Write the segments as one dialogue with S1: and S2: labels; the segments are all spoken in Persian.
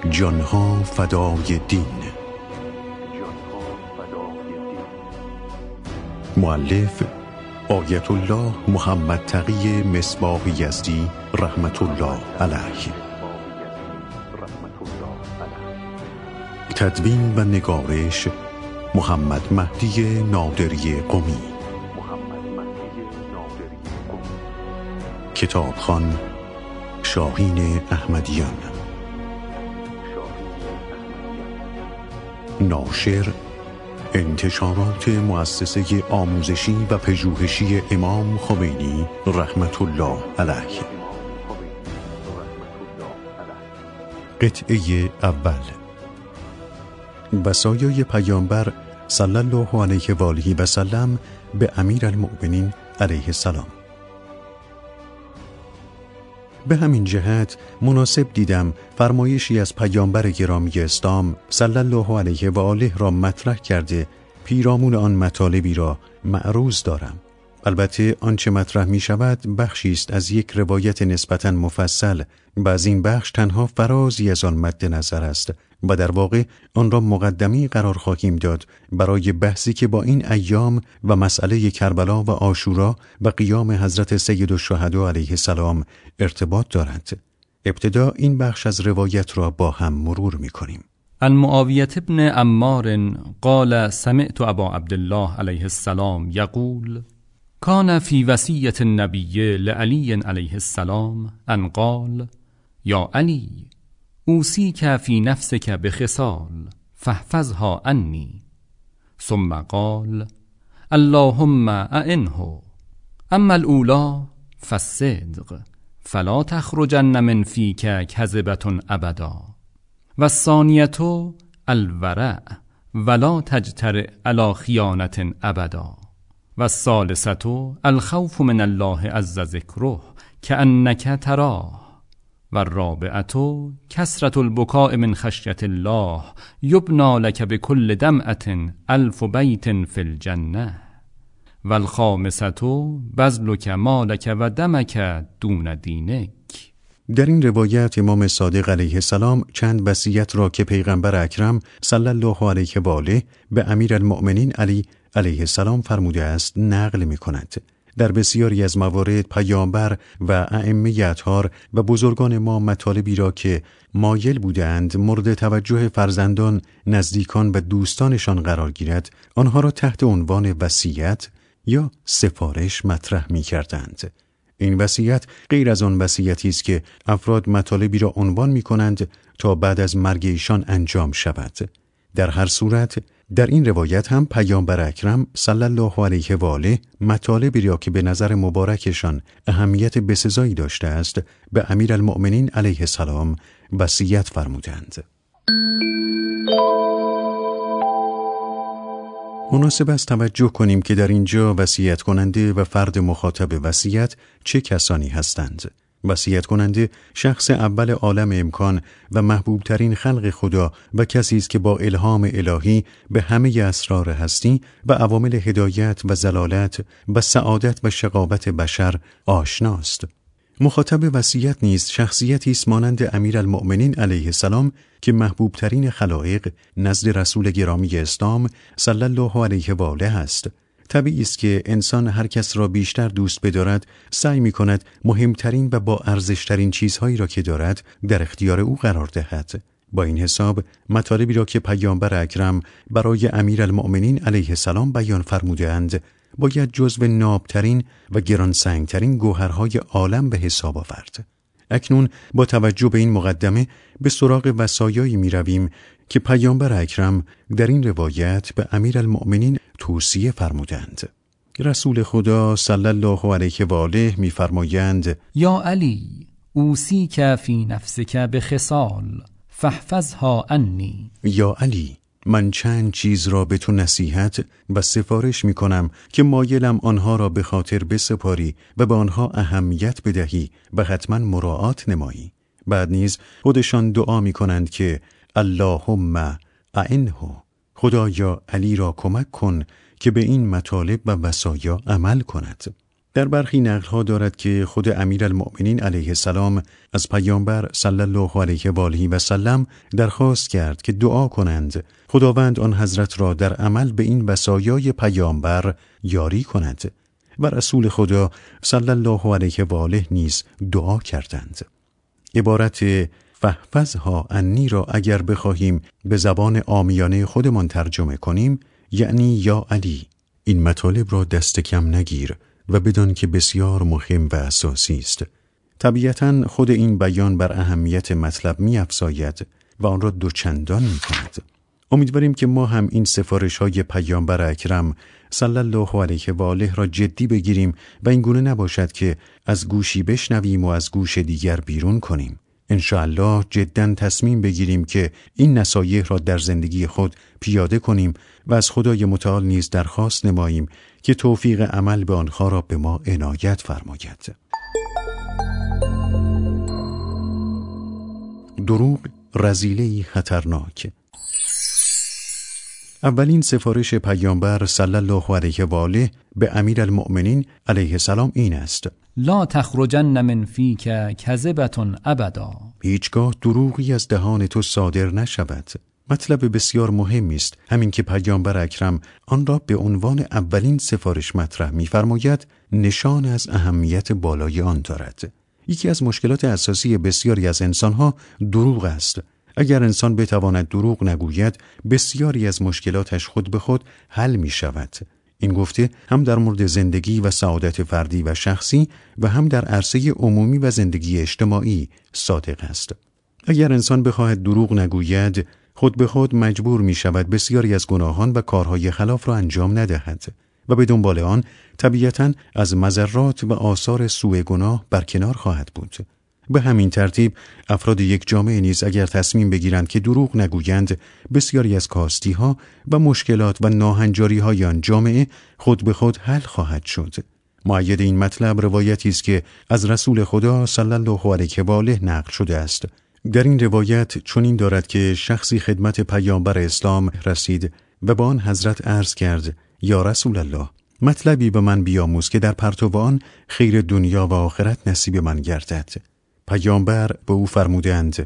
S1: جانها فدای دین. مؤلف آیت الله محمد تقی مصباح یزدی رحمت الله علیه. تدوین و نگارش محمد مهدی نادری قمی. کتابخوان شاهین احمدیان. ناشر انتشارات مؤسسه آموزشی و پژوهشی امام خمینی رحمت الله علیه. قطعه اول. وصایای پیامبر صلی الله علیه و آله و سلم به امیرالمؤمنین علیه السلام. به همین جهت مناسب دیدم فرمایشی از پیامبر گرامی اسلام صلی الله علیه و آله را مطرح کرده پیرامون آن مطالبی را معروض دارم. البته آنچه مطرح می شود بخشی است از یک روایت نسبتاً مفصل و از این بخش تنها فرازی از آن مد نظر است و در واقع آن را مقدمی قرار خواهیم داد برای بحثی که با این ایام و مسئله کربلا و عاشورا و قیام حضرت سید الشهدا علیه السلام ارتباط دارد. ابتدا این بخش از روایت را با هم مرور می کنیم.
S2: عن معاویة بن عمار قال سمعت ابا عبدالله علیه السلام یقول كان في وصية النبي لعلي عليه السلام أن قال يا علي أوصيك في نفسك بخصال فاحفظها عني ثم قال اللهم أعنه أما الأولى فالصدق فلا تخرجن من فيك كذبة أبدا والثانية الورع ولا تجترئ على خيانة أبدا والثالثة الخوف من الله عز ذكره كأنك تراه والرابعة كثرة البكاء من خشية الله يبنى لك بكل دمعة 1000 بيت في الجنة والخامسة بذلك مالك و دمك دون دینک.
S1: در این روایت امام صادق علیه السلام چند وصیت را که پیغمبر اکرم صلی الله علیه و آله به امیرالمؤمنین علی علیه السلام فرموده است نقل می کند. در بسیاری از موارد پیامبر و ائمه اطهار و بزرگان ما مطالبی را که مایل بودند مورد توجه فرزندان، نزدیکان و دوستانشان قرار گیرد، آنها را تحت عنوان وصیت یا سفارش مطرح می کردند. این وصیت غیر از آن وصیتی است که افراد مطالبی را عنوان می کنند تا بعد از مرگ ایشان انجام شود. در هر صورت در این روایت هم پیامبر اکرم صلی الله علیه و آله مطالبی را که به نظر مبارکشان اهمیت بسزایی داشته است به امیرالمؤمنین علیه السلام وصیت فرمودند. مناسب است توجه کنیم که در اینجا وصیت کننده و فرد مخاطب وصیت چه کسانی هستند. وصیت کننده شخص اول عالم امکان و محبوب ترین خلق خدا و کسی است که با الهام الهی به همه اسرار هستی و عوامل هدایت و ضلالت و سعادت و شقاوت بشر آشناست. مخاطب وصیت نیز شخصیتی است مانند امیرالمؤمنین علیه السلام که محبوب ترین خلائق نزد رسول گرامی اسلام صلی الله علیه و آله است. طبیعی است که انسان هر کس را بیشتر دوست بدارد سعی می کند مهمترین و با ارزشترین چیزهایی را که دارد در اختیار او قرار دهد. با این حساب مطالبی را که پیامبر اکرم برای امیرالمؤمنین علیه السلام بیان فرمودند باید جزو نابترین و گرانسنگترین گوهرهای عالم به حساب آورد. اکنون با توجه به این مقدمه به سراغ وصایایی می رویم که پیامبر اکرم در این روایت به امیرالمؤمنین توصیه فرمودند. رسول خدا صلی الله علیه و آله می فرمایند
S2: یا علی اوصیک فی نفسک بخصال فاحفظها عنی.
S1: یا علی من چند چیز را به تو نصیحت و سفارش می کنم که مایلم آنها را به خاطر بسپاری و به آنها اهمیت بدهی و حتما مراعات نمایی. بعد نیز خودشان دعا می کنند که اللهم اعنه، خدایا علی را کمک کن که به این مطالب و وصایا عمل کند. در برخی نقل‌ها دارد که خود امیرالمؤمنین علیه السلام از پیامبر صلی الله علیه و آله و سلم درخواست کرد که دعا کنند خداوند آن حضرت را در عمل به این وصایای پیامبر یاری کند و رسول خدا صلی الله علیه و آله نیز دعا کردند. عبارت فاحفظها عنی را اگر بخواهیم به زبان عامیانه خودمان ترجمه کنیم، یعنی یا علی، این مطالب را دست کم نگیر و بدان که بسیار مهم و اساسی است. طبیعتاً خود این بیان بر اهمیت مطلب می‌افزاید و آن را دوچندان می‌کند. امیدواریم که ما هم این سفارش‌های پیامبر اکرم صلی الله علیه و آله را جدی بگیریم و این گونه نباشد که از گوشی بشنویم و از گوش دیگر بیرون کنیم. انشاءالله جداً تصمیم بگیریم که این نصایح را در زندگی خود پیاده کنیم و از خدای متعال نیز درخواست نماییم که توفیق عمل به آنها را به ما عنایت فرماید. دروغ رذیله‌ای خطرناک. اولین سفارش پیامبر صلی الله علیه و آله به امیرالمؤمنین علیه السلام این است:
S2: لا تخرجن من فیک کذبة ابدا.
S1: هیچگاه دروغی از دهان تو صادر نشود. مطلب بسیار مهمی است، همین که پیامبر اکرم آن را به عنوان اولین سفارش مطرح می‌فرماید نشان از اهمیت بالای آن دارد. یکی از مشکلات اساسی بسیاری از انسان‌ها دروغ است. اگر انسان بتواند دروغ نگوید، بسیاری از مشکلاتش خود به خود حل می‌شود. این گفته هم در مورد زندگی و سعادت فردی و شخصی و هم در عرصه عمومی و زندگی اجتماعی صادق است. اگر انسان بخواهد دروغ نگوید، خود به خود مجبور می شود بسیاری از گناهان و کارهای خلاف را انجام ندهد و به دنبال آن طبیعتاً از مضرات و آثار سوء گناه برکنار خواهد بود. به همین ترتیب افراد یک جامعه نیز اگر تصمیم بگیرند که دروغ نگویند، بسیاری از کاستی‌ها و مشکلات و ناهنجاری‌های آن جامعه خود به خود حل خواهد شد. مؤید این مطلب روایتی است که از رسول خدا صلی الله علیه و آله نقل شده است. در این روایت چنین دارد که شخصی خدمت پیامبر اسلام رسید و با آن حضرت عرض کرد: یا رسول الله، مطلبی به من بیاموز که در پرتو آن خیر دنیا و آخرت نصیب من گردد. پیامبر به او فرمودند: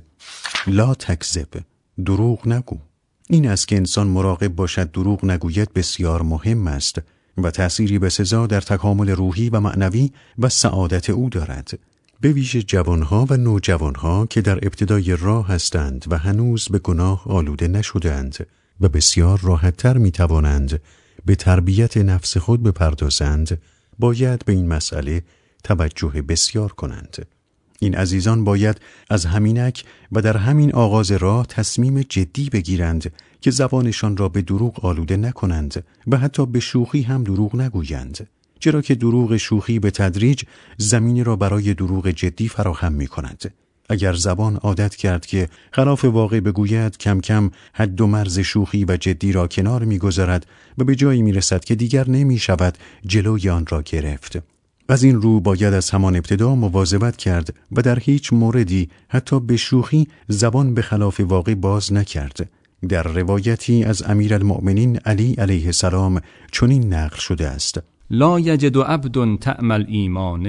S1: لا تکذب، دروغ نگو. این است که انسان مراقب باشد دروغ نگوید بسیار مهم است و تأثیری بسزا در تکامل روحی و معنوی و سعادت او دارد. به ویژه جوانها و نوجوانها که در ابتدای راه هستند و هنوز به گناه آلوده نشدند و بسیار راحت‌تر می‌توانند به تربیت نفس خود بپردازند، باید به این مسئله توجه بسیار کنند. این عزیزان باید از همینک و در همین آغاز راه تصمیم جدی بگیرند که زبانشان را به دروغ آلوده نکنند و حتی به شوخی هم دروغ نگویند، چرا که دروغ شوخی به تدریج زمینی را برای دروغ جدی فراهم می کند. اگر زبان عادت کرد که خلاف واقع بگوید، کم کم حد و مرز شوخی و جدی را کنار می گذارد و به جایی می رسد که دیگر نمی شود جلوی آن را گرفت. از این رو باید از همان ابتدا مواظبت کرد و در هیچ موردی حتی به شوخی زبان به خلاف واقع باز نکرد. در روایتی از امیرالمؤمنین علی علیه السلام چنین نقل شده است:
S2: لا یجد عبد طعم الایمان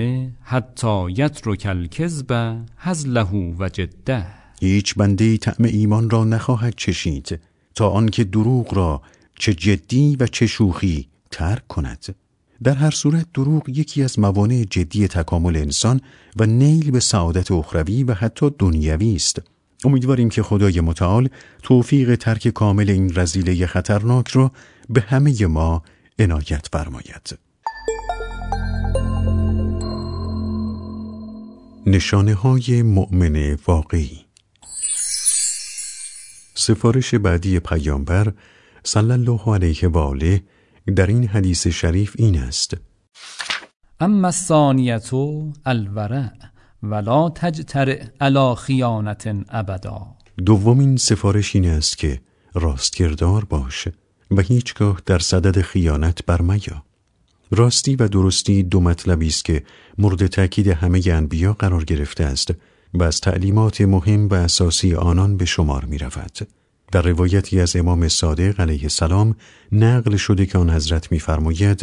S2: حتی یترک الکذب هزله و جده.
S1: هیچ بنده طعم ایمان را نخواهد چشید تا آنکه دروغ را چه جدی و چه شوخی ترک کند. در هر صورت دروغ یکی از موانع جدی تکامل انسان و نیل به سعادت اخروی و حتی دنیوی است. امیدواریم که خدای متعال توفیق ترک کامل این رذیله خطرناک را به همه ما عنایت فرماید. نشانه‌های مؤمن واقعی. سفارش بعدی پیامبر صلی الله علیه و آله در این حدیث شریف این است:
S2: اما الثانیة الورع ولا تجترئ علی خیانة ابدا.
S1: دومین سفارش این است که راستگردار باش و هیچگاه در صدد خیانت برمیا. راستی و درستی دو مطلبی است که مورد تأکید همه انبیا قرار گرفته است و از تعلیمات مهم و اساسی آنان به شمار می رود. در روایتی از امام صادق علیه السلام نقل شده که آن حضرت می فرماید: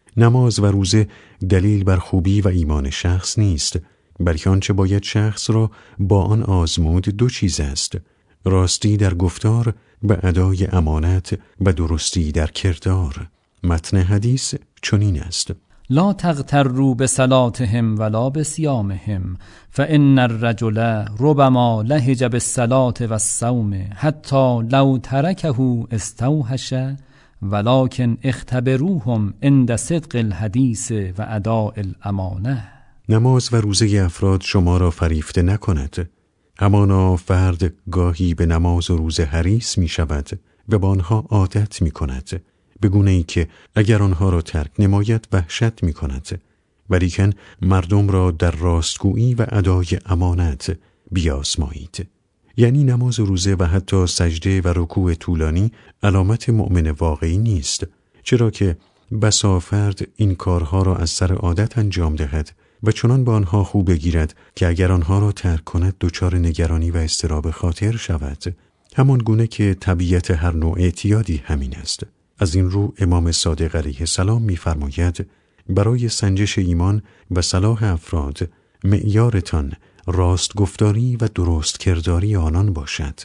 S1: نماز و روزه دلیل بر خوبی و ایمان شخص نیست، بلکه آنچه باید شخص را با آن آزمود دو چیز است: راستی در گفتار و ادای امانت و درستی در کردار. متن حدیث چنین است:
S2: لا تغتروا بصلاتهم ولا بصیامهم فإن الرجل ربما لهج بالصلاة والصوم حتی لو تركه استوحش ولكن اختبروهم عند صدق الحدیث و اداء الامانه.
S1: نماز و روزه افراد شما را فریفته نکند. همانا فرد گاهی به نماز و روزه حریص می شود و با آنها عادت می کند، به گونه‌ای که اگر آنها را ترک نماید وحشت می کند. ولیکن مردم را در راستگویی و ادای امانت بیازمایید. یعنی نماز و روزه و حتی سجده و رکوع طولانی علامت مؤمن واقعی نیست، چرا که بسا فرد این کارها را از سر عادت انجام دهد و چنان با آنها خو بگیرد که اگر آنها را ترک کند دچار نگرانی و اضطراب خاطر شود، همان گونه که طبیعت هر نوع اعتیادی همین است. از این رو امام صادق علیه السلام می‌فرماید برای سنجش ایمان و صلاح افراد معیارتان راست گفتاری و درست کرداری آنان باشد.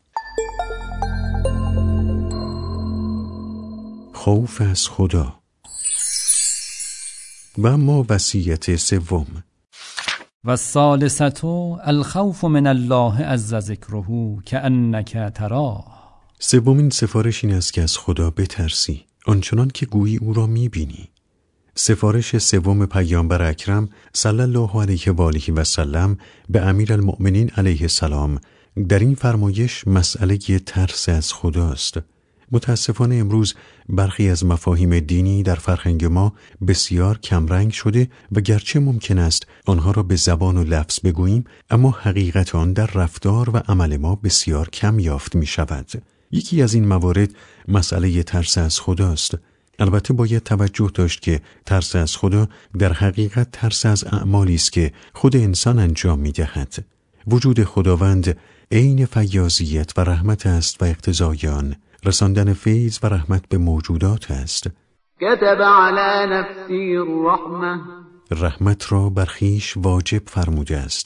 S1: خوف از خدا. و اما وصیت سوم:
S2: و الثالثة الخوف من الله عز ذکره کأنک تراه.
S1: سومین سفارش این است که از خدا بترسی آنچنان که گویی او را می‌بینی. سفارش سوم پیامبر اکرم صلی الله علیه و آله و سلم به امیرالمؤمنین علیه السلام در این فرمایش مسئله ترس از خداست. متاسفانه امروز برخی از مفاهیم دینی در فرهنگ ما بسیار کمرنگ شده و گرچه ممکن است آنها را به زبان و لفظ بگوییم، اما حقیقت آن در رفتار و عمل ما بسیار کم یافت می شود. یکی از این موارد مسئله ترس از خداست. البته باید توجه داشت که ترس از خدا در حقیقت ترس از اعمالی است که خود انسان انجام می دهد. وجود خداوند عین فیاضیت و رحمت است و اقتضای آن رساندن فیض و رحمت به موجودات است.
S3: كتب على نفسه الرحمة.
S1: رحمت را بر خویش واجب فرموده است.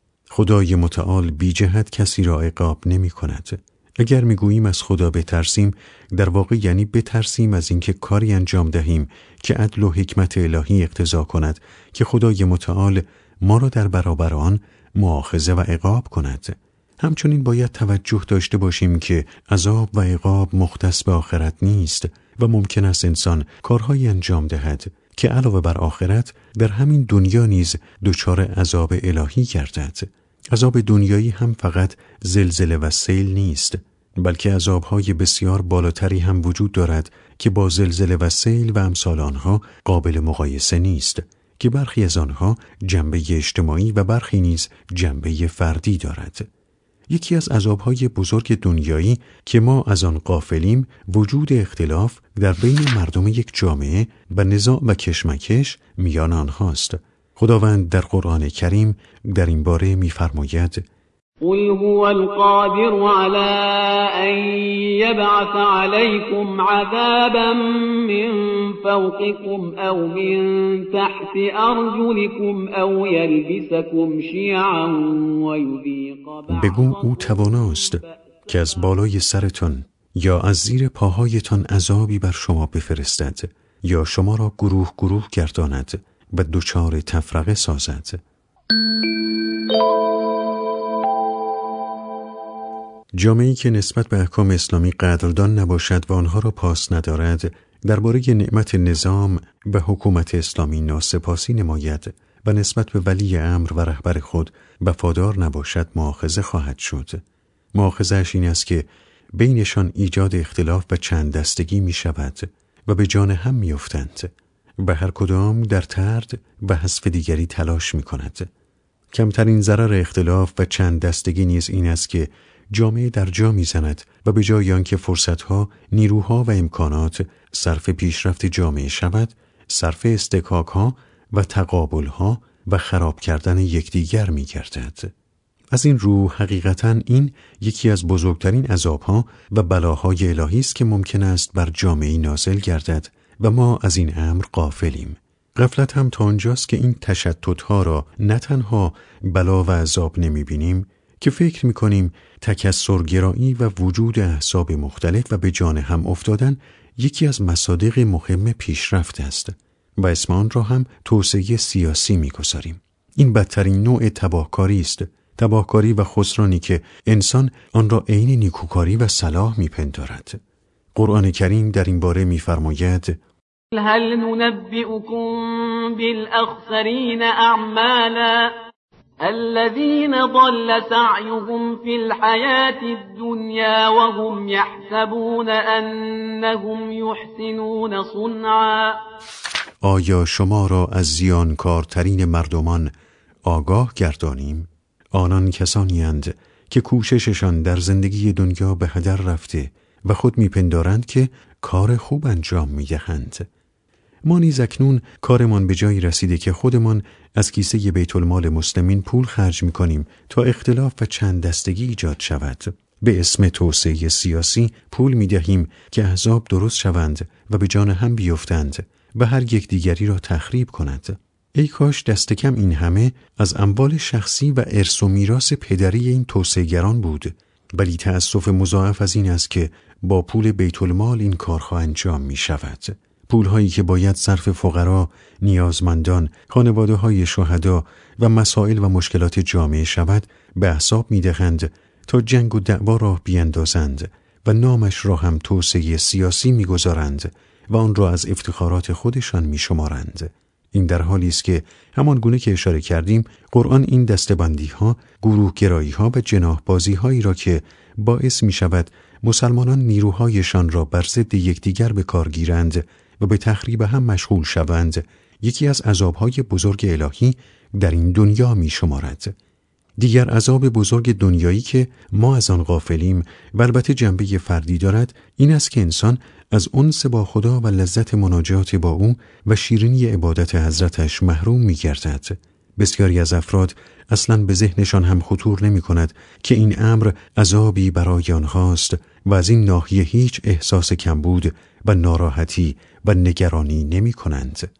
S1: خدای متعال بی جهت کسی را عقاب نمی کند. اگر میگوییم از خدا بترسیم، در واقع یعنی بترسیم از اینکه کاری انجام دهیم که عدل و حکمت الهی اقتضا کند که خدای متعال ما را در برابر آن مؤاخذه و عقاب کند. همچنین باید توجه داشته باشیم که عذاب و عقاب مختص به آخرت نیست و ممکن است انسان کارهایی انجام دهد که علاوه بر آخرت در همین دنیا نیز دچار عذاب الهی گردد. عذاب دنیایی هم فقط زلزله و سیل نیست، بلکه عذابهای بسیار بالاتری هم وجود دارد که با زلزله و سیل و امثال آنها قابل مقایسه نیست، که برخی از آنها جنبه اجتماعی و برخی نیز جنبه فردی دارد. یکی از عذابهای بزرگ دنیایی که ما از آن غافلیم وجود اختلاف در بین مردم یک جامعه و نزاع و کشمکش میان آنهاست. خداوند در قرآن کریم در این باره می‌فرماید:
S3: قل هو القادر على ان يبعث عليكم عذابا من فوقكم او من تحت ارجلكم او يلبسكم شيعا ويذيق
S1: بگو او تواناست که از بالای سرتان یا از زیر پاهایتان عذابی بر شما بفرستد یا شما را گروه گروه گرداند و دچار تفرقه سازد. جامعه‌ای که نسبت به احکام اسلامی قدردان نباشد و آنها را پاس ندارد، درباره نعمت نظام و حکومت اسلامی ناسپاسی نماید و نسبت به ولی امر و رهبر خود وفادار نباشد، مؤاخذه خواهد شد. مؤاخذه‌اش این است که بینشان ایجاد اختلاف و چند دستگی می شود و به جان هم می افتند و هر کدام در طرد و حذف دیگری تلاش می کند. کمترین ضرر اختلاف و چند دستگی نیز این است که جامعه در جا می زند و به جای آنکه فرصتها، نیروها و امکانات صرف پیشرفت جامعه شود، صرف استکاکها و تقابلها و خراب کردن یکدیگر می گردد. از این رو حقیقتاً این یکی از بزرگترین عذابها و بلاهای الهی است که ممکن است بر جامعه نازل گردد و ما از این امر غافلیم. غفلت هم تا آنجاست که این تشتت‌ها را نه تنها بلا و عذاب نمی‌بینیم که فکر می‌کنیم تکثرگرایی و وجود احزاب مختلف و به جان هم افتادن یکی از مصادیق مهم پیشرفت است و اسم آن را هم توسعه سیاسی می‌گذاریم. این بدترین نوع تباهکاری است، تباهکاری و خسرانی که انسان آن را عین نیکوکاری و صلاح می‌پندارد. قرآن کریم در این باره می‌فرماید:
S3: هل ننبئكم بالأخسرين أعمالا الذين ضل سعيهم في الحياة الدنيا وهم يحسبون أنهم يحسنون صنعا.
S1: آیا شما را از زیانکارترین مردمان آگاه گردانیم؟ آنان کسانی اند که کوشششان در زندگی دنیا به هدر رفته و خود میپندارند که کار خوب انجام میدهند. ما نیز اکنون کارمان به جایی رسیده که خودمان از کیسه بیت المال مسلمین پول خرج میکنیم تا اختلاف و چند دستگی ایجاد شود. به اسم توسعه سیاسی پول میدهیم که احزاب درست شوند و به جان هم بیفتند و هر یک دیگری را تخریب کند. ای کاش دست کم این همه از اموال شخصی و ارث و میراث پدری این توسعه‌گران بود، ولی تأسف مضاعف از این است که با پول بیت المال این کارها انجام می شود. پولهایی که باید صرف فقرا، نیازمندان، خانواده‌های شهدا و مسائل و مشکلات جامعه شود به احزاب می دهند تا جنگ و دعوا راه بیندازند و نامش را هم توسعه سیاسی می گذارند و آن را از افتخارات خودشان می شمارند. این در حالی است که همان گونه که اشاره کردیم قرآن این دسته‌بندی‌ها، گروه‌گرایی‌ها و جناح‌بازی‌هایی را که باعث می‌شود مسلمانان نیروهایشان را بر ضد یکدیگر به کار گیرند و به تخریب هم مشغول شوند، یکی از عذاب‌های بزرگ الهی در این دنیا می‌شمارد. دیگر عذاب بزرگ دنیایی که ما از آن غافلیم و البته جنبه فردی دارد این است که انسان از انس با خدا و لذت مناجات با او و شیرینی عبادت حضرتش محروم می‌گردد. بسیاری از افراد اصلاً به ذهنشان هم خطور نمی‌کند که این امر عذابی برای آنهاست و از این ناحیه هیچ احساس کمبود و ناراحتی و نگرانی نمی‌کنند.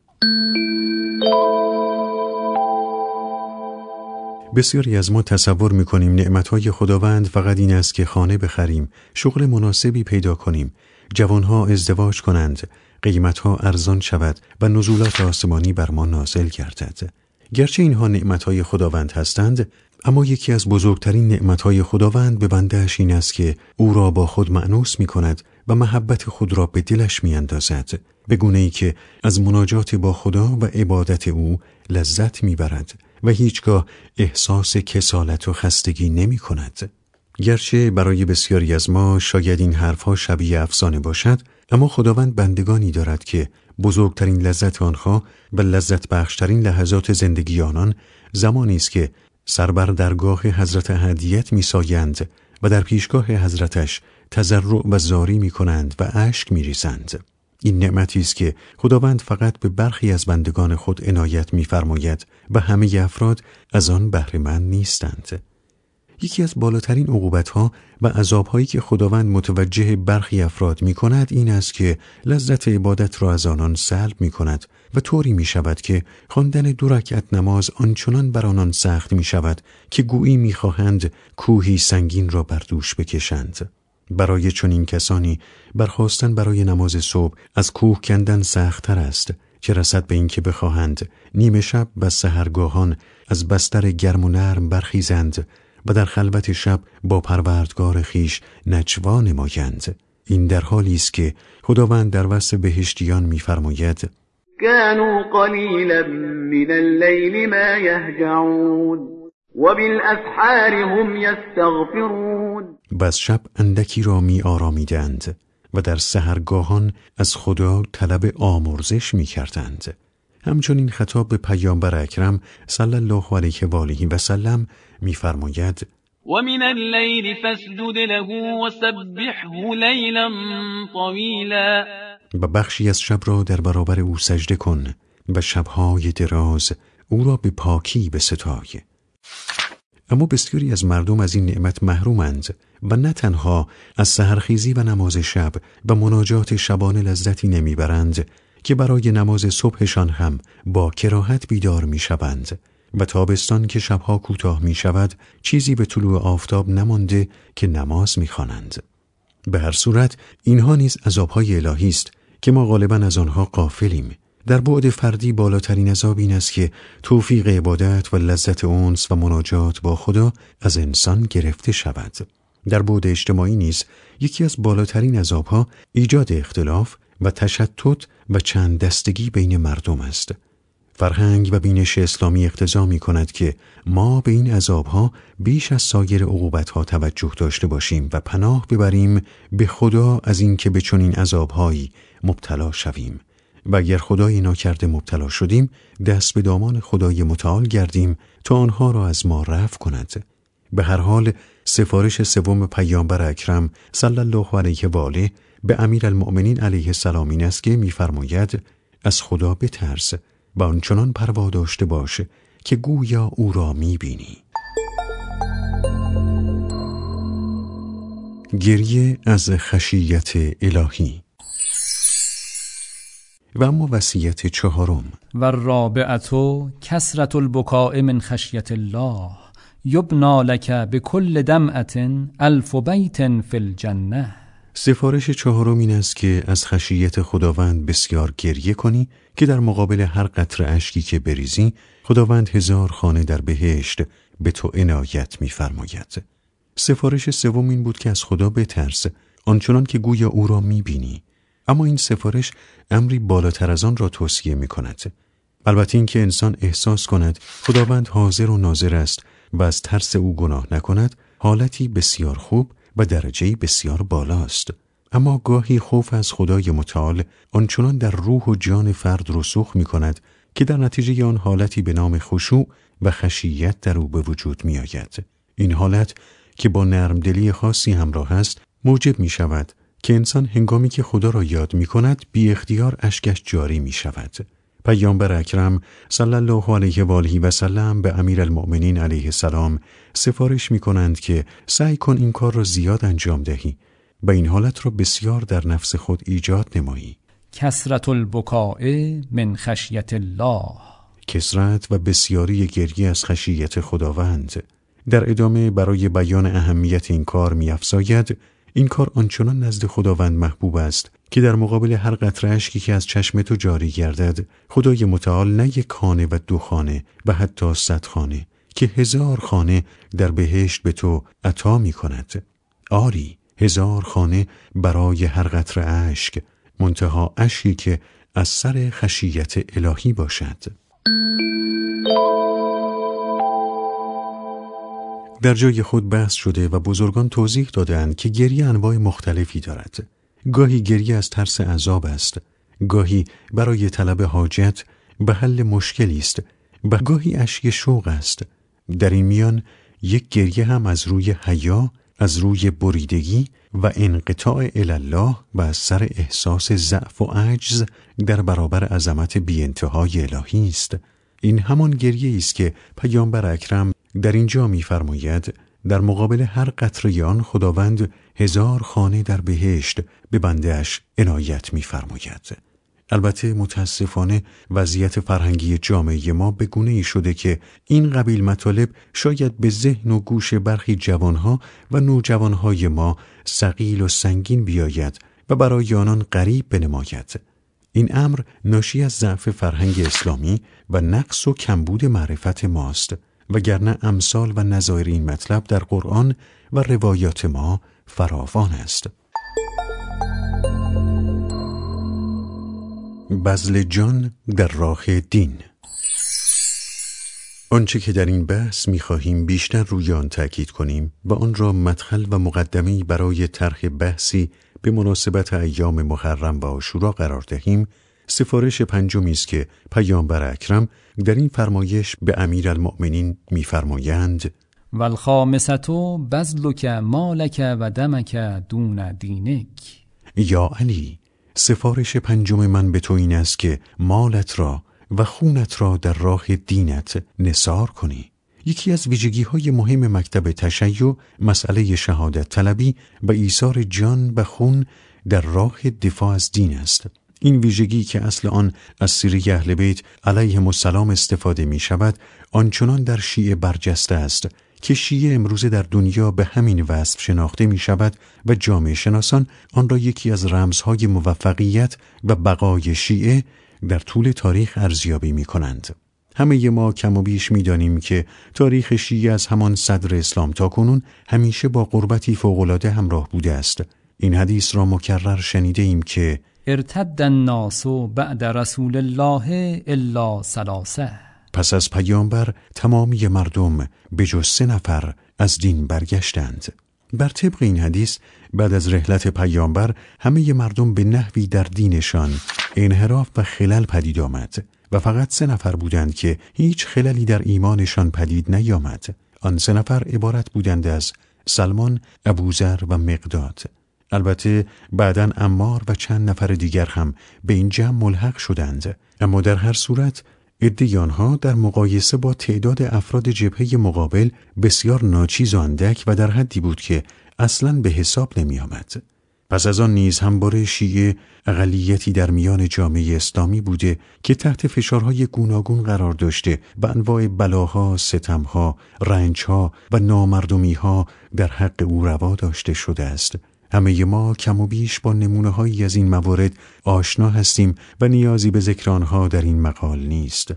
S1: بسیاری از ما تصور می‌کنیم نعمت‌های خداوند فقط این است که خانه بخریم، شغل مناسبی پیدا کنیم، جوانها ازدواج کنند، قیمتها ارزان شود و نزولات آسمانی بر ما نازل گردد. گرچه اینها نعمتهای خداوند هستند، اما یکی از بزرگترین نعمتهای خداوند به بنده‌اش این است که او را با خود مأنوس می‌کند و محبت خود را به دلش می‌اندازد، به گونه‌ای که از مناجات با خدا و عبادت او لذت می‌برد و هیچگاه احساس کسالت و خستگی نمی‌کند. گرچه برای بسیاری از ما شاید این حرفها شبیه افسانه باشد، اما خداوند بندگانی دارد که بزرگترین لذت آنها و لذت بخشترین لحظات زندگی آنان زمانی است که سر بر درگاه حضرت احدیت می‌سایند و در پیشگاه حضرتش تضرع و زاری می‌کنند و اشک می‌ریزند. این نعمتی است که خداوند فقط به برخی از بندگان خود عنایت می‌فرماید و همه افراد از آن بهره مند نیستند. یکی از بالاترین عقوبت‌ها و عذاب‌هایی که خداوند متوجه برخی افراد می‌کند این است که لذت عبادت را از آنان سلب می‌کند و طوری می‌شود که خواندن 2 رکعت نماز آنچنان بر آنان سخت می‌شود که گویی می‌خواهند کوهی سنگین را بر دوش بکشند. برای چنین کسانی برخاستن برای نماز صبح از کوه کندن سخت‌تر است، چه رسد به اینکه بخواهند نیمه شب و سحرگاهان از بستر گرم و نرم برخیزند و در خلوت شب با پروردگار خیش نجوا نمایند. این در حالی است که خداوند در وصف بهشتیان می‌فرماید:
S3: كانوا قليلا من الليل ما يهجعون وبالأسحار هم يستغفرون.
S1: بس شب اندکی را می آرامیدند و در سحرگاهان از خدا طلب آمرزش می کردند. همچنین خطاب به پیامبر اکرم صلی الله علیه و آله و سلم می فرماید:
S3: ومن الليل فاسجد له وسبحه ليلا طويلا.
S1: و بخشی از شب را در برابر او سجده کن و شبهای دراز او را به پاکی بستای. اما بسیاری از مردم از این نعمت محرومند و نه تنها از سحرخیزی و نماز شب و مناجات شبانه لذتی نمیبرند، که برای نماز صبحشان هم با کراهت بیدار می شوند و تابستان که شبها کوتاه می شود چیزی به طلوع آفتاب نمانده که نماز می خوانند. به هر صورت اینها نیز عذابهای الهی است که ما غالباً از آنها غافلیم. در بعد فردی بالاترین عذاب این است که توفیق عبادت و لذت انس و مناجات با خدا از انسان گرفته شود. در بعد اجتماعی نیز یکی از بالاترین عذابها ایجاد اختلاف و تشتت و چند دستگی بین مردم است. فرهنگ و بینش اسلامی اقتضا می‌کند که ما به این عذابها بیش از سایر عقوبت‌ها توجه داشته باشیم و پناه ببریم به خدا از این که به چنین عذاب‌هایی مبتلا شویم. و اگر خدای ناکرده مبتلا شدیم دست به دامان خدای متعال گردیم تا آنها را از ما رفع کند. به هر حال سفارش سوم پیامبر اکرم صلی الله علیه و آله به امیرالمؤمنین علیه السلام این است که می‌فرماید از خدا بترس و آنچنان پروا داشته باش که گویا او را می‌بینی. گریه از خشیت الهی. و اما وصیت چهارم:
S2: و الرابعة کثرة البکاء من خشیت الله یبنی لک بكل دمعة 1000 بیت فی الجنة.
S1: سفارش چهارم این است که از خشیت خداوند بسیار گریه کنی که در مقابل هر قطره اشکی که بریزی خداوند 1000 خانه در بهشت به تو عنایت می‌فرماید. سفارش سوم این بود که از خدا بترس آنچنان که گویا او را می‌بینی. اما این سفارش امری بالاتر از آن را توصیه می‌کند. البته این که انسان احساس کند خداوند حاضر و ناظر است و از ترس او گناه نکند حالتی بسیار خوب و درجه‌ای بسیار بالاست. اما گاهی خوف از خدای متعال آنچنان در روح و جان فرد رسوخ می‌کند که در نتیجه آن حالتی به نام خشوع و خشیت در او به وجود می‌آید. این حالت که با نرمدلی خاصی همراه است موجب می‌شود که انسان هنگامی که خدا را یاد می‌کند بی اختیار اشکش جاری می‌شود. پیامبر اکرم صلی الله علیه و آله و سلم به امیرالمؤمنین علیه السلام سفارش می‌کنند که سعی کن این کار را زیاد انجام دهی و این حالت را بسیار در نفس خود ایجاد نمایی.
S2: کثرة البکاء من خشیت الله.
S1: کثرت و بسیاری گریه از خشیت خداوند. در ادامه برای بیان اهمیت این کار می‌افزاید این کار آنچنان نزد خداوند محبوب است که در مقابل هر قطره اشکی که از چشم تو جاری گردد خدای متعال نه 1 خانه و 2 خانه و حتی 100 خانه که 1000 خانه در بهشت به تو عطا می کند. آری 1000 خانه برای هر قطره اشک، منتها اشکی که از سر خشیت الهی باشد. در جای خود بحث شده و بزرگان توضیح دادند که گریه انواع مختلفی دارد. گاهی گریه از ترس عذاب است، گاهی برای طلب حاجت به حل مشکلی است و گاهی اشک شوق است. در این میان یک گریه هم از روی حیا، از روی بریدگی و انقطاع الله و از سر احساس ضعف و عجز در برابر عظمت بی انتهای الهی است. این همان گریه است که پیامبر اکرم در اینجا می‌فرماید در مقابل هر قطره آن خداوند 1000 خانه در بهشت به بنده‌اش عنایت می‌فرماید. البته متاسفانه وضعیت فرهنگی جامعه ما به گونه‌ای شده که این قبیل مطالب شاید به ذهن و گوش برخی جوانها و نوجوانهای ما ثقیل و سنگین بیاید و برای آنان غریب بنماید. این امر ناشی از ضعف فرهنگ اسلامی و نقص و کمبود معرفت ماست، وگرنه امثال و نظایر این مطلب در قرآن و روایات ما فراوان است. بذل جان در راه دین. آنچه که در این بحث می‌خواهیم بیشتر روی آن تأکید کنیم و آن را مدخل و مقدمه‌ای برای طرح بحثی به مناسبت ایام محرم و عاشورا قرار دهیم، سفارش 5 است که پیامبر اکرم در این فرمایش به امیرالمؤمنین می‌فرمایند:
S2: والخامسة بذلک مالک و دمک دون دینک.
S1: یا علی، سفارش 5 من به تو این است که مالت را و خونت را در راه دینت نثار کنی. یکی از ویژگی‌های مهم مکتب تشیع مسئله شهادت طلبی و ایثار جان و خون در راه دفاع از دین است. این ویژگی که اصل آن از سیره اهل بیت علیهم السلام استفاده می شود آنچنان در شیعه برجسته است که شیعه امروزه در دنیا به همین وصف شناخته می شود و جامعه شناسان آن را یکی از رمزهای موفقیت و بقای شیعه در طول تاریخ ارزیابی می کنند. همه ما کم و بیش می دانیم که تاریخ شیعه از همان صدر اسلام تا کنون همیشه با غربتی فوق‌العاده همراه بوده است. این حدیث را مکرر شنیده ایم که
S2: ارتد الناس بعد رسول الله الا ثلاثه.
S1: پس از پیامبر تمامی مردم به جز 3 نفر از دین برگشتند. بر طبق این حدیث بعد از رحلت پیامبر همه مردم به نحوی در دینشان انحراف و خلل پدید آمد و فقط 3 نفر بودند که هیچ خللی در ایمانشان پدید نیامد. آن 3 نفر عبارت بودند از سلمان، ابوذر و مقداد. البته بعداً عمار و چند نفر دیگر هم به این جمع ملحق شدند، اما در هر صورت عده آنها در مقایسه با تعداد افراد جبهه مقابل بسیار ناچیز و اندک و در حدی بود که اصلاً به حساب نمی آمد. پس از آن نیز همواره شیعه اقلیتی در میان جامعه اسلامی بوده که تحت فشارهای گوناگون قرار داشته و انواع بلاها، ستمها، رنجها و نامردمیها در حق او روا داشته شده است. همه ما کم و بیش با نمونه‌هایی از این موارد آشنا هستیم و نیازی به ذکر آنها در این مقال نیست.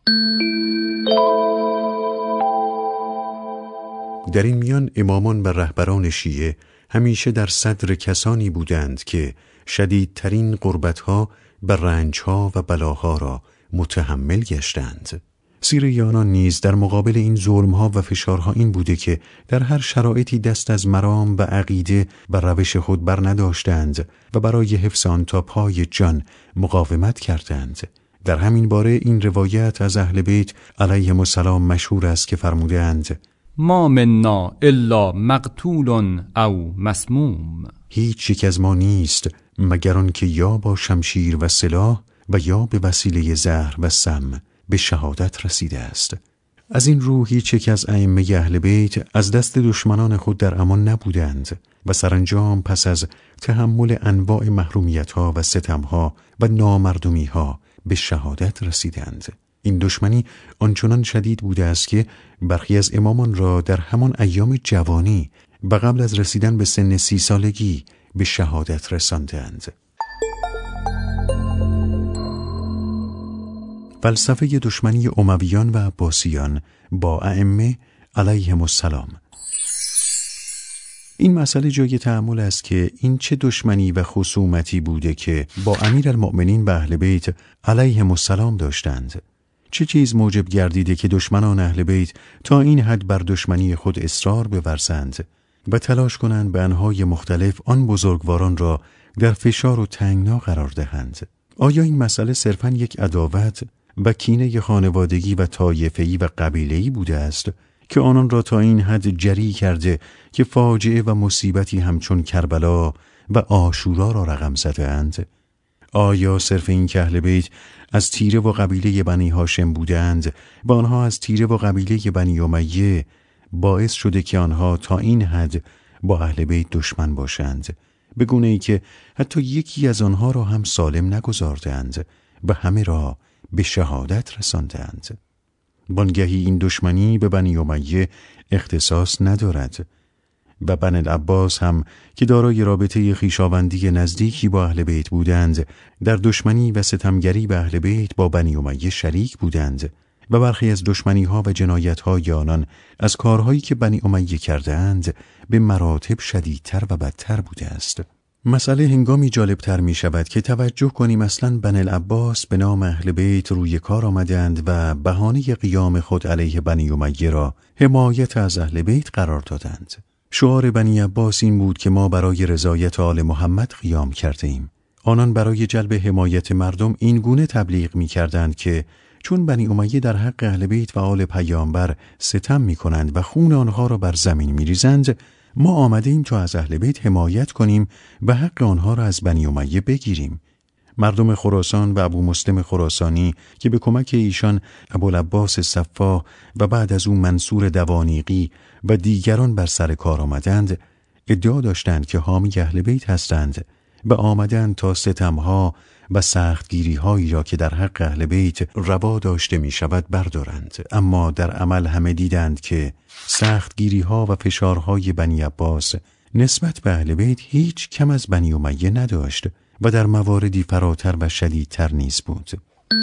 S1: در این میان امامان و رهبران شیعه همیشه در صدر کسانی بودند که شدیدترین غربت‌ها و رنج‌ها و بلاها را متحمل گشتند. سیره آنان نیز در مقابل این ظلم‌ها و فشارها این بوده که در هر شرایطی دست از مرام و عقیده و روش خود بر نداشتند و برای حفظ آن تا پای جان مقاومت کردند. در همین باره این روایت از اهل بیت علیهم السلام مشهور است که فرمودند:
S2: ما منا الا مقتول او مسموم.
S1: هیچ یک از ما نیست مگر آن که یا با شمشیر و سلاح و یا به وسیله زهر و سم به شهادت رسیده است. از این رو هیچ یک از ائمه اهل بیت از دست دشمنان خود در امان نبودند و سرانجام پس از تحمل انواع محرومیت‌ها و ستم‌ها و نامردمی‌ها به شهادت رسیدند. این دشمنی آنچنان شدید بوده است که برخی از امامان را در همان ایام جوانی و قبل از رسیدن به سن 30 سالگی به شهادت رساندند. فلسفه دشمنی امویان و عباسیان با ائمه علیهم السلام. این مسئله جای تأمل است که این چه دشمنی و خصومتی بوده که با امیرالمؤمنین و اهل بیت علیهم السلام داشتند. چه چیز موجب گردیده که دشمنان اهل بیت تا این حد بر دشمنی خود اصرار بورزند و تلاش کنند به انواع مختلف آن بزرگواران را در فشار و تنگنا قرار دهند؟ آیا این مسئله صرفاً یک عداوت و کینه خانوادگی و طایفه‌ای و قبیله‌ای بوده است که آنان را تا این حد جری کرده که فاجعه و مصیبتی همچون کربلا و عاشورا را رقم زدند؟ آیا صرف این که اهل بیت از تیره و قبیله بنی هاشم بودند و آنها از تیره و قبیله بنی امیه باعث شده که آنها تا این حد با اهل بیت دشمن باشند، به گونه‌ای که حتی یکی از آنها را هم سالم نگذاردند و همه را به شهادت رساندند؟ وانگهی این دشمنی به بنی امیه اختصاص ندارد و بنی العباس هم که دارای رابطه خویشاوندی نزدیکی با اهل بیت بودند در دشمنی و ستمگری به اهل بیت با بنی امیه شریک بودند و برخی از دشمنی‌ها و جنایت‌های آنان از کارهایی که بنی امیه کردند به مراتب شدیدتر و بدتر بوده است. مسئله هنگامی جالبتر می شود که توجه کنیم اصلاً بنی العباس به نام اهل بیت روی کار آمدند و بهانه قیام خود علیه بنی امیه را حمایت از اهل بیت قرار دادند. شعار بنی عباس این بود که ما برای رضایت آل محمد قیام کرده ایم. آنان برای جلب حمایت مردم این گونه تبلیغ می کردند که چون بنی امیه در حق اهل بیت و آل پیامبر ستم می کنند و خون آنها را بر زمین می ریزند، ما آمده ایم تا از اهل بیت حمایت کنیم و حق آنها را از بنی امیه بگیریم. مردم خراسان و ابو مسلم خراسانی که به کمک ایشان ابوالعباس صفاح و بعد از او منصور دوانیقی و دیگران بر سر کار آمدند، ادعا داشتند که حامی اهل بیت هستند و آمدند تا ستمها و سختگیری‌هایی را که در حق اهل بیت روا داشته می شود بردارند، اما در عمل همه دیدند که سختگیری‌ها و فشارهای بنی عباس نسبت به اهل بیت هیچ کم از بنی امیه نداشت و در مواردی فراتر و شدیدتر نیز بود.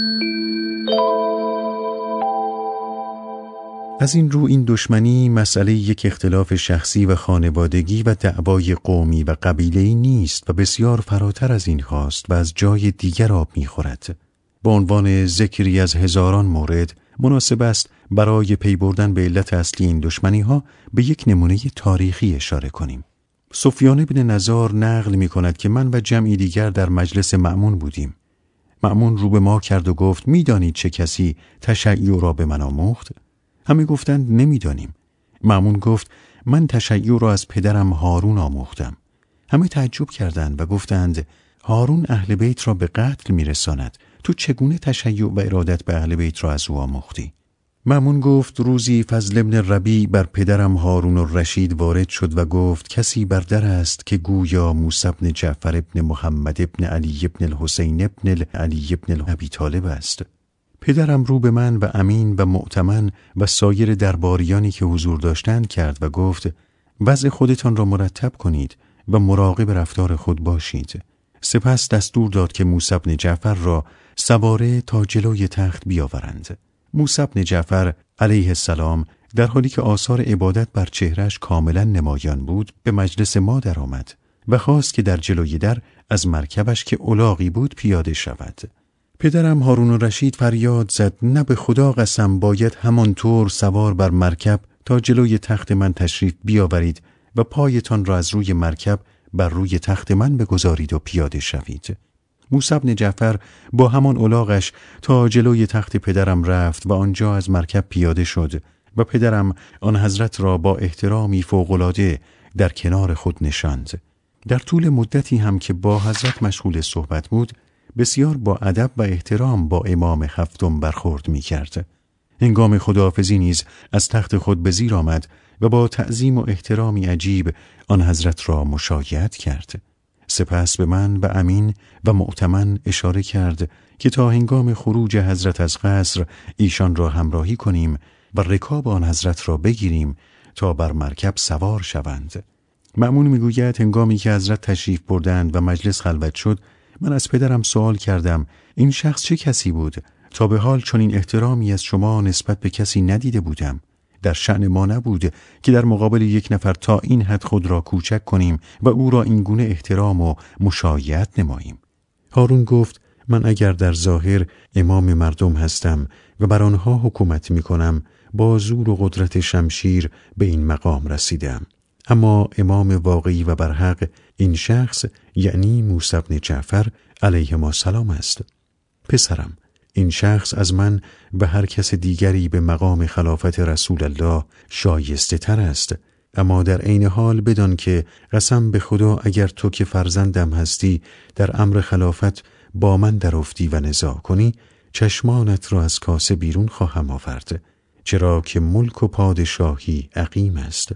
S1: از این رو این دشمنی مسئله یک اختلاف شخصی و خانوادگی و دعوای قومی و قبیله‌ای نیست و بسیار فراتر از این خواست و از جای دیگر آب می‌خورد. با عنوان ذکری از هزاران مورد مناسب است برای پی بردن به علت اصلی این دشمنی‌ها به یک نمونه تاریخی اشاره کنیم. سفیان بن نضار نقل می‌کند که من و جمعی دیگر در مجلس مأمون بودیم. مأمون رو به ما کرد و گفت می‌دانید چه کسی تشیع را به من آموخت؟ همه گفتند نمی‌دانیم. مأمون گفت من تشیع را از پدرم هارون آموختم. همه تعجب کردند و گفتند هارون اهل بیت را به قتل می‌رساند. تو چگونه تشیع و ارادت به اهل بیت را از او آموختی؟ مأمون گفت روزی فضل ابن ربیع بر پدرم هارون الرشید وارد شد و گفت کسی بر در است که گویا موسی بن جعفر ابن محمد ابن علی ابن الحسین ابن علی ابن ابی طالب است. پدرم رو به من و امین و مؤتمن و سایر درباریانی که حضور داشتند کرد و گفت وضع خودتان را مرتب کنید و مراقب رفتار خود باشید. سپس دستور داد که موسی بن جعفر را سواره تا جلوی تخت بیاورند. موسی بن جعفر علیه السلام در حالی که آثار عبادت بر چهرهش کاملا نمایان بود به مجلس ما در آمد و خواست که در جلوی در از مرکبش که الاغی بود پیاده شود. پدرم هارون الرشید فریاد زد نه به خدا قسم باید همانطور سوار بر مرکب تا جلوی تخت من تشریف بیاورید و پایتان را از روی مرکب بر روی تخت من بگذارید و پیاده شوید. موسی بن جعفر با همان الاغش تا جلوی تخت پدرم رفت و آنجا از مرکب پیاده شد و پدرم آن حضرت را با احترامی فوق‌العاده در کنار خود نشاند. در طول مدتی هم که با حضرت مشغول صحبت بود بسیار با ادب و احترام با امام هفتم برخورد می‌کرد. هنگام خداحافظی نیز از تخت خود به زیر آمد و با تعظیم و احترامی عجیب آن حضرت را مشایعت کرد. سپس به من و امین و مؤتمن اشاره کرد که تا هنگام خروج حضرت از قصر ایشان را همراهی کنیم و رکاب آن حضرت را بگیریم تا بر مرکب سوار شوند. مأمون میگوید هنگامی که حضرت تشریف بردند و مجلس خلوت شد من از پدرم سوال کردم این شخص چه کسی بود؟ تا به حال چنین احترامی از شما نسبت به کسی ندیده بودم. در شأن ما نبود که در مقابل یک نفر تا این حد خود را کوچک کنیم و او را این گونه احترام و مشایعت نماییم. هارون گفت من اگر در ظاهر امام مردم هستم و بر آنها حکومت می کنم با زور و قدرت شمشیر به این مقام رسیدم، اما امام واقعی و برحق این شخص یعنی موسی بن جعفر علیه السلام است. پسرم این شخص از من و هر کس دیگری به مقام خلافت رسول الله شایسته تر است، اما در عین حال بدان که قسم به خدا اگر تو که فرزندم هستی در امر خلافت با من درافتی و نزاع کنی چشمانت را از کاسه بیرون خواهم آورد، چرا که ملک و پادشاهی عقیم است.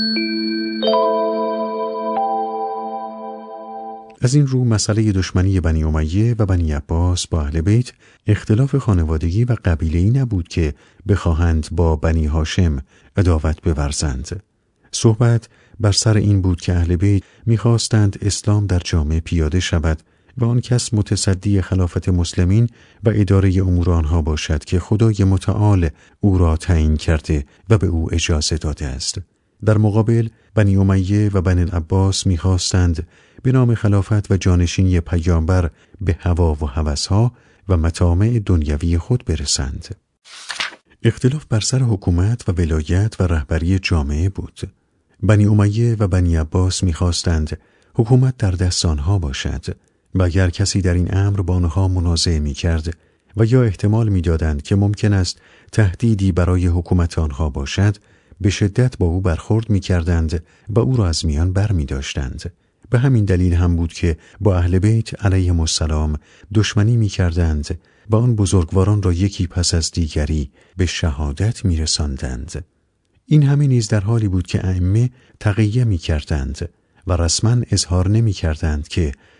S1: از این رو مسئله دشمنی بنی امیه و بنی عباس با اهل بیت اختلاف خانوادگی و قبیله‌ای نبود که بخواهند با بنی هاشم عداوت بورزند. صحبت بر سر این بود که اهل بیت می‌خواستند اسلام در جامعه پیاده شود و آن کس متصدی خلافت مسلمین و اداره امور آنها باشد که خدای متعال او را تعیین کرده و به او اجازه داده است. در مقابل بنی امیه و بنی العباس می‌خواستند به نام خلافت و جانشینی پیامبر به هوا و هوس‌ها و مطامع دنیوی خود برسند. اختلاف بر سر حکومت و ولایت و رهبری جامعه بود. بنی امیه و بنی عباس می‌خواستند حکومت در دست آنها باشد و اگر کسی در این امر با آنها منازعه می‌کرد و یا احتمال می‌دادند که ممکن است تهدیدی برای حکومت آنها باشد به شدت با او برخورد می‌کردند و او را از میان برمی‌داشتند. به همین دلیل هم بود که با اهل بیت علیهم السلام دشمنی می‌کردند و آن بزرگواران را یکی پس از دیگری به شهادت می‌رساندند. این همه نیز در حالی بود که ائمه تقیه می‌کردند و رسما اظهار نمی‌کردند که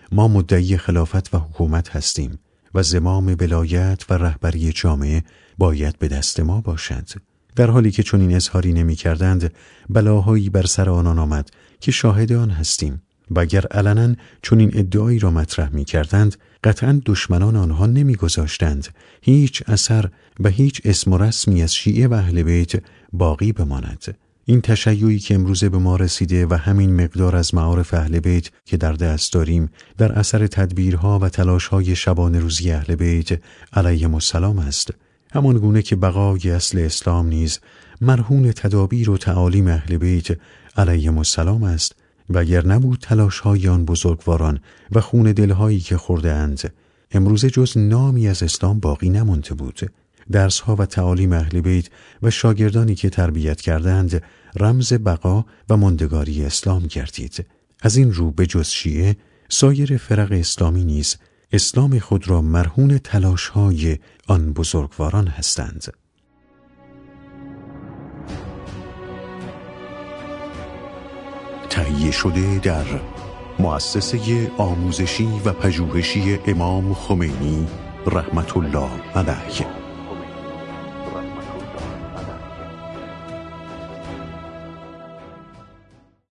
S1: ما مدعی خلافت و حکومت هستیم و زمام ولایت و رهبری جامعه باید به دست ما باشد. در حالی که چنین اظهاری نمی‌کردند، بلاهایی بر سر آنان آمد که شاهد آن هستیم و اگر علنا چنین ادعایی را مطرح می‌کردند، قطعاً دشمنان آنها نمی‌گذاشتند هیچ اثر و هیچ اسم و رسمی از شیعه و اهل بیت باقی بماند. این تشیعی که امروزه به ما رسیده و همین مقدار از معارف اهل بیت که در دست داریم در اثر تدبیرها و تلاش‌های شبانه روزی اهل بیت علیهم السلام است. همان گونه که بقای اصل اسلام نیز مرهون تدابیر و تعالیم اهل بیت علیهم السلام است و اگر نبود تلاش‌های آن بزرگواران و خون دل‌هایی که خورده اند، امروزه جز نامی از اسلام باقی نمانده بود. درس‌ها و تعالیم اهل بیت و شاگردانی که تربیت کردند رمز بقا و ماندگاری اسلام گردید. از این رو به جز شیعه سایر فرق اسلامی نیز اسلام خود را مرهون تلاش‌های آن بزرگواران هستند. تهیه شده در مؤسسه آموزشی و پژوهشی امام خمینی رحمت الله علیه.